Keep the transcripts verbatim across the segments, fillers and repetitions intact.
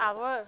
Alô,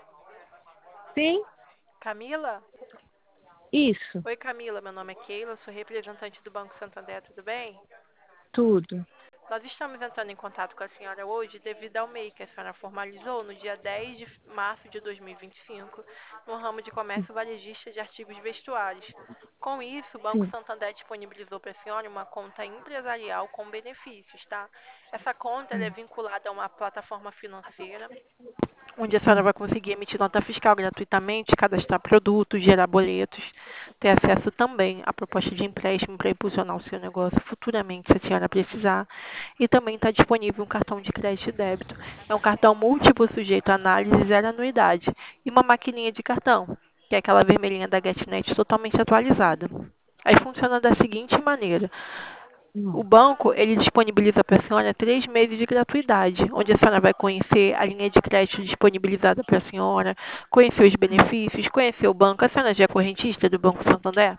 Sim, Camila? isso, Oi, Camila, meu nome é Keila, sou representante do Banco Santander, tudo bem? tudo. Nós estamos entrando em contato com a senhora hoje devido ao M E I que a senhora formalizou no dia dez de março de dois mil e vinte e cinco no ramo de comércio varejista de artigos vestuários. Com isso, o Banco Sim. Santander disponibilizou para a senhora uma conta empresarial com benefícios, tá? Essa conta ela é Hum, vinculada a uma plataforma financeira onde a senhora hum, vai conseguir emitir nota fiscal gratuitamente, cadastrar produtos, gerar boletos, ter acesso também à proposta de empréstimo para impulsionar o seu negócio futuramente, se a senhora precisar. E também está disponível um cartão de crédito e débito. É um cartão múltiplo sujeito a análise, zero anuidade. E uma maquininha de cartão, que é aquela vermelhinha da GetNet totalmente atualizada. Aí funciona da seguinte maneira. O hum, banco, ele disponibiliza para a senhora três meses de gratuidade, onde a senhora vai conhecer a linha de crédito disponibilizada para a senhora, conhecer os hum. benefícios, conhecer o banco. A senhora já é correntista do Banco Santander?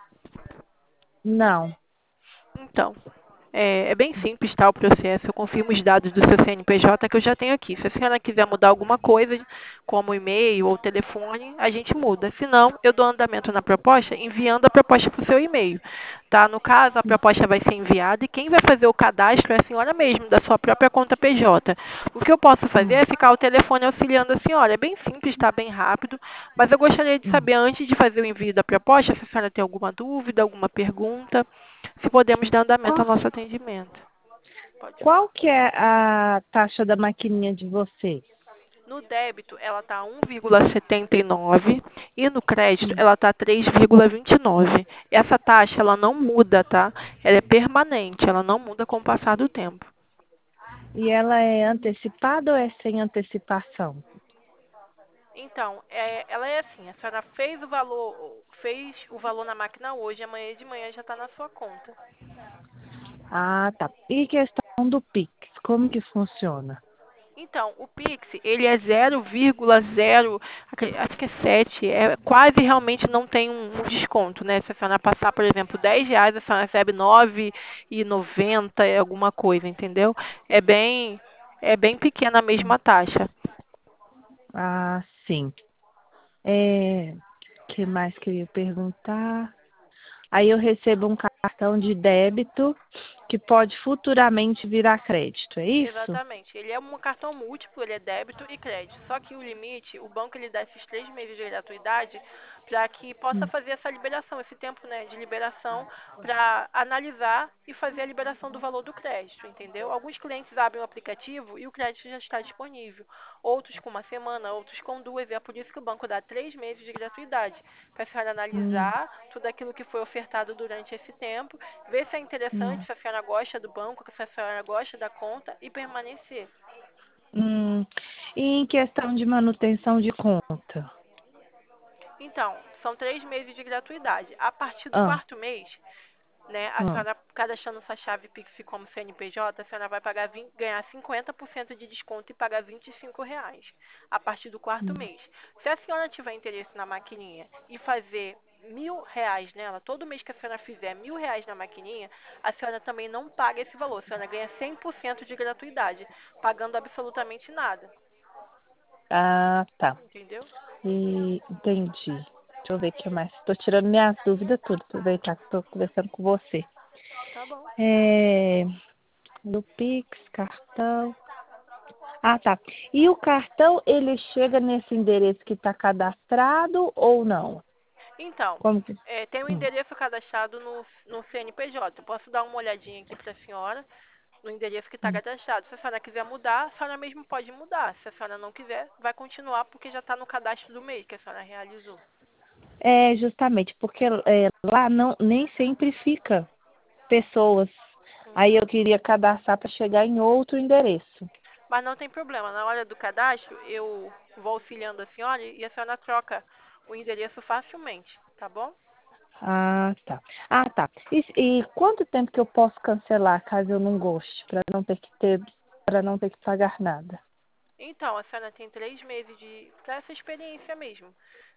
Não. Então, é, é bem simples, tá, o processo. Eu confirmo os dados do seu C N P J que eu já tenho aqui. Se a senhora quiser mudar alguma coisa, como e-mail ou telefone, a gente muda. Se não, eu dou andamento na proposta, enviando a proposta para o seu e-mail. Tá? No caso, a proposta vai ser enviada e quem vai fazer o cadastro é a senhora mesmo, da sua própria conta P J. O que eu posso fazer Hum, é ficar o telefone auxiliando a senhora. É bem simples, está bem rápido, mas eu gostaria de hum. saber, antes de fazer o envio da proposta, se a senhora tem alguma dúvida, alguma pergunta, se podemos dar andamento ao Qual, nosso atendimento. Pode falar. qual que é a taxa da maquininha de vocês? No débito, ela está um vírgula setenta e nove e no crédito, Hum. ela está três vírgula vinte e nove. Essa taxa, ela não muda, tá? Ela é permanente, ela não muda com o passar do tempo. E ela é antecipada ou é sem antecipação? Então, é, ela é assim, a senhora fez o valor, fez o valor na máquina hoje, amanhã de manhã já está na sua conta. Ah, tá. E questão do Pix, como que funciona? Então, o Pix, ele é zero vírgula zero, acho que é sete, é, quase realmente não tem um, um desconto, né? Se a senhora passar, por exemplo, dez reais, a senhora recebe nove e noventa, é alguma coisa, entendeu? É bem, é bem pequena a mesma taxa. Ah, sim. É, que mais que eu ia perguntar? Aí eu recebo um cartão de débito que pode futuramente virar crédito, é isso? Exatamente. Ele é um cartão múltiplo, ele é débito e crédito. Só que o limite, o banco ele dá esses três meses de gratuidade para que possa Hum, fazer essa liberação, esse tempo, né, de liberação para analisar e fazer a liberação do valor do crédito, entendeu? Alguns clientes abrem o aplicativo e o crédito já está disponível. Outros com uma semana, outros com duas. E é por isso que o banco dá três meses de gratuidade para a senhora hum, analisar tudo aquilo que foi ofertado durante esse tempo, ver se é interessante, hum. se a senhora gosta do banco, se a senhora gosta da conta e permanecer. Hum. E em questão de manutenção de conta? Então, são três meses de gratuidade. A partir do Ah, quarto mês, né, a ah, senhora cadastrando sua chave Pix como C N P J, a senhora vai pagar vinte, ganhar cinquenta por cento de desconto e pagar vinte e cinco reais a partir do quarto hum, mês. Se a senhora tiver interesse na maquininha e fazer mil reais nela, todo mês que a senhora fizer mil reais na maquininha, a senhora também não paga esse valor. A senhora ganha cem por cento de gratuidade, pagando absolutamente nada. ah, tá. Entendeu? E entendi. Deixa eu ver o que mais. Estou tirando minhas dúvidas tudo, aproveitar que estou conversando com você. Tá bom. É, do Pix, cartão. Ah, tá. E o cartão, ele chega nesse endereço que está cadastrado ou não? Então, Como que... é, tem um Hum, endereço cadastrado no, no C N P J. Eu posso dar uma olhadinha aqui para a senhora no endereço que está hum. cadastrado. Se a senhora quiser mudar, a senhora mesmo pode mudar. Se a senhora não quiser, vai continuar porque já está no cadastro do mês que a senhora realizou. É, justamente, porque é, lá não, nem sempre fica pessoas. Aí eu Uhum. queria cadastrar para chegar em outro endereço. Mas não tem problema. Na hora do cadastro, eu vou auxiliando a senhora e a senhora troca o endereço facilmente, tá bom? Ah, tá. Ah, tá. E, e quanto tempo que eu posso cancelar caso eu não goste, para não ter que ter, para não ter que pagar nada? Então, a senhora tem três meses de para essa experiência mesmo.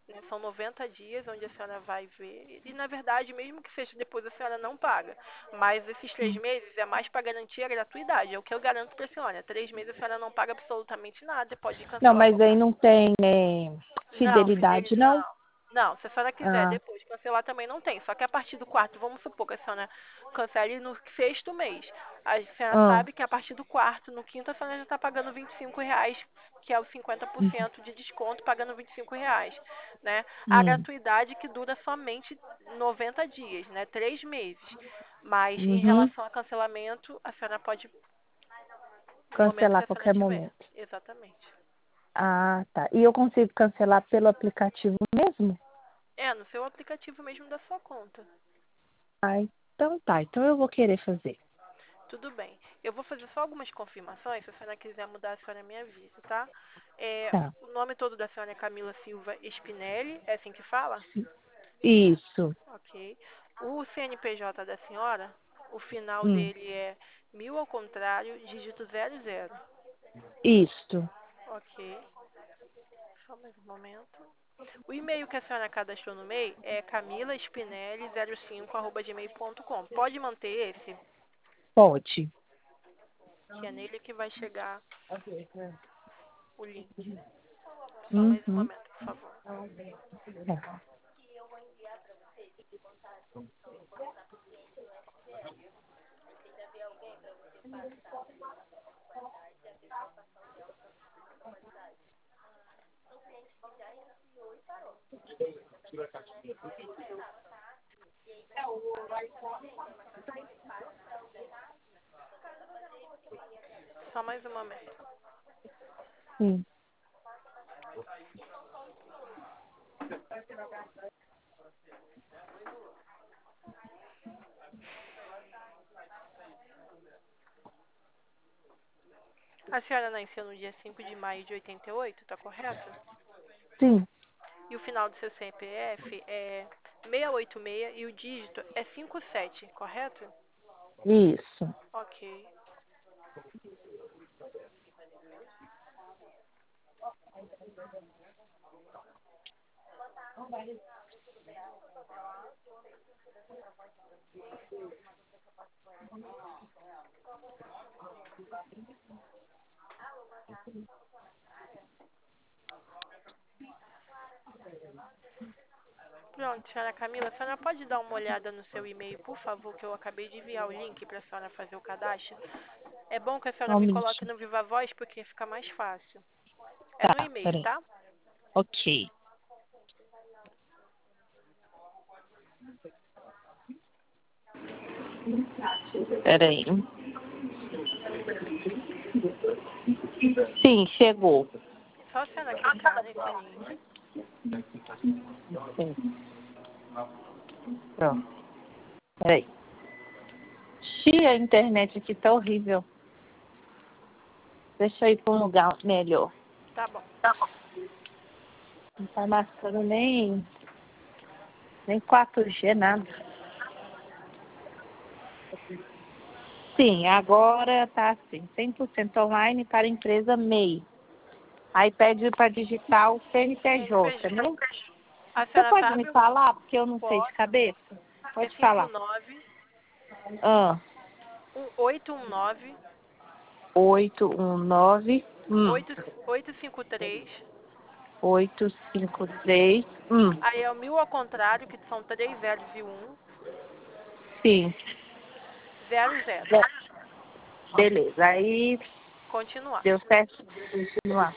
né? São noventa dias onde a senhora vai ver. E, na verdade, mesmo que seja depois, a senhora não paga. Mas esses três meses é mais para garantir a gratuidade. É o que eu garanto para a senhora. Três meses a senhora não paga absolutamente nada. Pode Não, cancelar mas aí qualquer. não tem é, Não, fidelidade, fidelidade. não? Não. Não, se a senhora quiser Ah, depois cancelar também não tem. Só que a partir do quarto, vamos supor que a senhora cancele no sexto mês. A senhora ah, sabe que a partir do quarto, no quinto, a senhora já está pagando vinte e cinco reais, que é os cinquenta por cento de desconto, pagando vinte e cinco reais. Né? A hum, gratuidade que dura somente noventa dias, né? Três meses. Mas em uhum. relação a cancelamento, a senhora pode, no momento Cancelar que a a senhora qualquer tiver. momento. Exatamente. Ah, tá. E eu consigo cancelar pelo aplicativo mesmo? É, no seu aplicativo mesmo da sua conta. Ah, então tá. Então eu vou querer fazer. Tudo bem. Eu vou fazer só algumas confirmações. Se a senhora quiser mudar, a senhora me avisa, tá? É, Tá. o nome todo da senhora é Camila Silva Spinelli, é assim que fala? Isso. Ok. O C N P J da senhora, o final Hum, dele é mil ao contrário, dígito zero zero. isso. Ok. Só mais um momento. O e-mail que a senhora cadastrou no MEI é camilaspinelli zero cinco arroba gmail ponto com. Pode manter esse, Pode. que é nele que vai chegar o link. Só mais um Uhum. momento, por favor. Tá. Só mais um momento. Sim. A senhora nasceu no dia cinco de maio de oitenta e oito, tá correto? Sim. E o final do seu C P F é seiscentos e oitenta e seis e o dígito é cinquenta e sete, correto? Isso. Ok. Pronto, senhora Camila, a senhora pode dar uma olhada no seu e-mail, por favor, que eu acabei de enviar o link para a senhora fazer o cadastro. É bom que a senhora Só um me coloque minutinho. no Viva Voz, porque fica mais fácil. É no Tá, e-mail, peraí. tá? Ok. Peraí. Sim, chegou. Só a senhora clicar nesse link. Sim. Pronto. Peraí. Xi, a internet aqui tá horrível. Deixa eu ir para um lugar melhor. Tá bom. Não tá marcando nem, nem quatro G, nada. Sim, agora tá assim, cem por cento online para a empresa M E I. Aí pede para digitar o C N P J, C N P J. né? A Você senhora pode me sabe? falar, porque eu não sei de Posso. cabeça? É Pode falar. Ah, oito um nove, oito um nove, hum, oito cinco três. oito cinco três, hum, Aí é o mil ao contrário, que são três zeros e um, sim. zero zero. Be- Beleza, aí Continuar. deu certo. Continuar.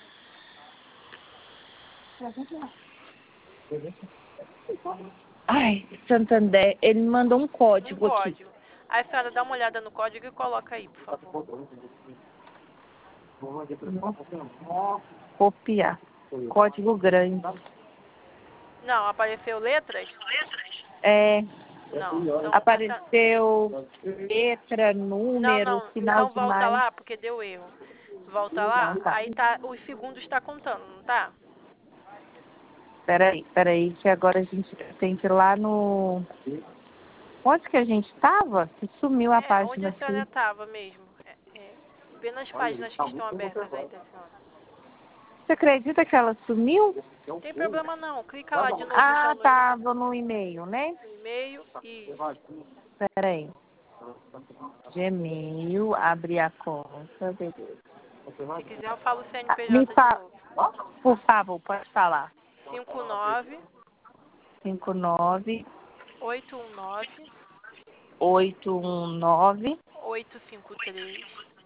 Ai, Santander, ele me mandou um Um código aqui. código. Aí a senhora dá uma olhada no código e coloca aí, por favor. Copiar. Código grande. Não, apareceu letras? É, Não. Então, a senhora... apareceu letra, Não, número, não. final Então de volta mais. lá, porque deu erro. Volta Então lá, tá. aí tá, os segundos está contando, não tá? Peraí, peraí, que agora a gente tem que ir lá no. Onde que a gente estava? Que sumiu a É, onde página a senhora aqui. estava mesmo. É, é, vê nas páginas que estão abertas aí da senhora. Você acredita que ela sumiu? Não tem problema não. Clica lá de novo. Ah, então, tá. Vou no e-mail, né? no e-mail e Espera aí. Gmail, abrir a conta, beleza. se quiser eu falo o Ah, me C N P J de fa... novo. Por favor, pode falar. cinco nove cinco nove oito um nove oito um nove oito cinco três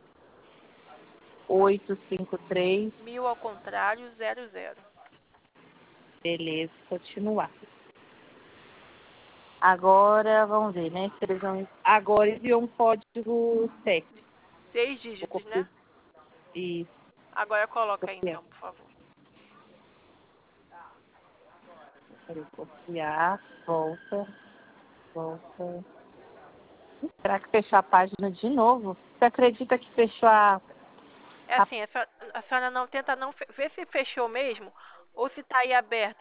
oito cinco três. mil ao contrário zero zero. Beleza, continuar. Agora, vamos ver, né? Se eles vão... Agora enviou um código sete. Seis dígitos, né? E Agora coloca aí copiar. então, por favor. Peraí, copiar, volta, volta. Será que fechou a página de novo? Você acredita que fechou a... É assim, a senhora, a senhora não tenta não fe- ver se fechou mesmo ou se está aí aberto.